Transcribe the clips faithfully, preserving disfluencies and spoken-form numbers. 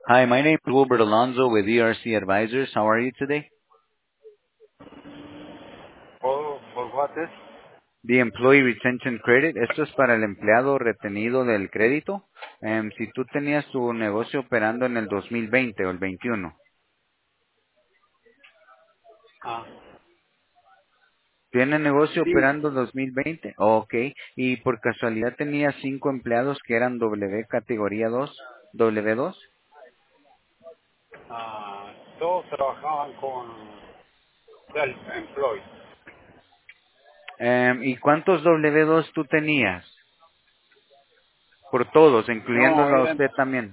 Hi, my name is Wilbert Alonso with E R C Advisors. How are you today? For, for what is? The Employee Retention Credit. Esto es para el empleado retenido del crédito. Em, si tú tenías tu negocio operando en el dos mil veinte o el veintiuno. Ah, ¿Tiene negocio sí, operando dos mil veinte? Ok. Y por casualidad tenía cinco empleados que eran W categoría dos, W dos. ah, todos trabajaban con self-employed. Em, ¿Y cuántos W dos tú tenías? Por todos, No, incluyéndolo a eran, usted también.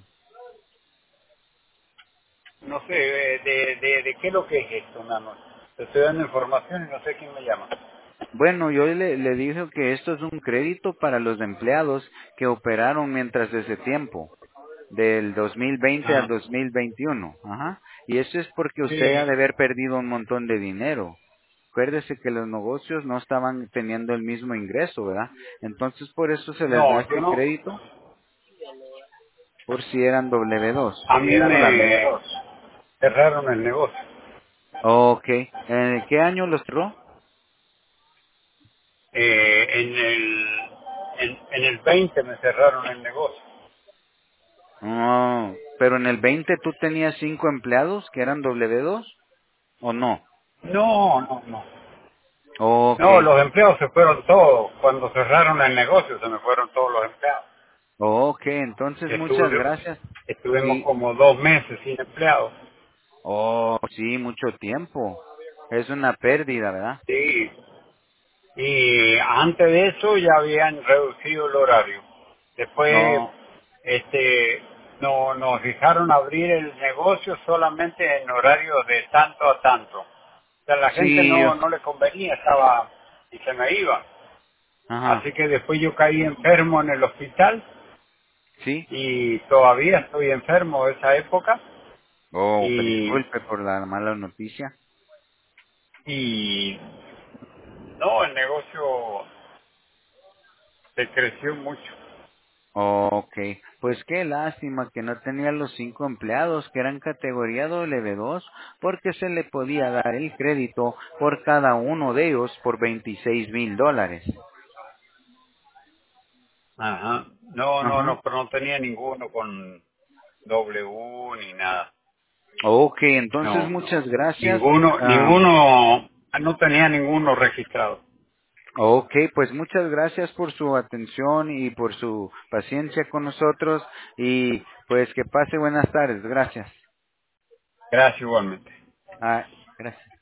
no sé, de, de, de, de qué es lo que es esto, nada más. Te estoy dando información y no sé quién me llama. Bueno, yo le, le dije que esto es un crédito para los empleados que operaron mientras de ese tiempo, del dos mil veinte al Ah, dos mil veintiuno. Ajá. Y eso es porque usted ha sí, de haber perdido un montón de dinero. Acuérdese que los negocios no estaban teniendo el mismo ingreso, ¿verdad? Entonces por eso se les da no, yo ese no, crédito por si eran W dos. a mí me cerraron el negocio. Ok. ¿En qué año los cerró? Eh, en el en, en el veinte me cerraron el negocio. Oh, pero en el veinte tú tenías cinco empleados que eran W dos o no? No, no, no. Ok, No, los empleados se fueron todos. Cuando cerraron el negocio se me fueron todos los empleados. ok, entonces muchas Estuve, gracias. estuvimos Y, como dos meses sin empleados. oh, sí, mucho tiempo. Es una pérdida, ¿verdad? Sí. Y antes de eso ya habían reducido el horario. Después, No, este, no, nos dejaron abrir el negocio solamente en horario de tanto a tanto. O sea, la gente sí, no, no le convenía, estaba y se me iba. ajá, Así que después yo caí enfermo en el hospital sí. y todavía estoy enfermo de esa época Oh, pues y, disculpe por la mala noticia. y no, el negocio se creció mucho. Ok, pues qué lástima que no tenía los cinco empleados que eran categoría W dos, porque se le podía dar el crédito por cada uno de ellos por veintiséis mil dólares. Ajá. No, no, Ajá. no, pero no tenía ninguno con W ni nada. Ok, entonces No, muchas gracias. ninguno, Am, ninguno, no tenía ninguno registrado. ok, pues muchas gracias por su atención y por su paciencia con nosotros y pues que pase buenas tardes. Gracias. Gracias igualmente. Ah, gracias.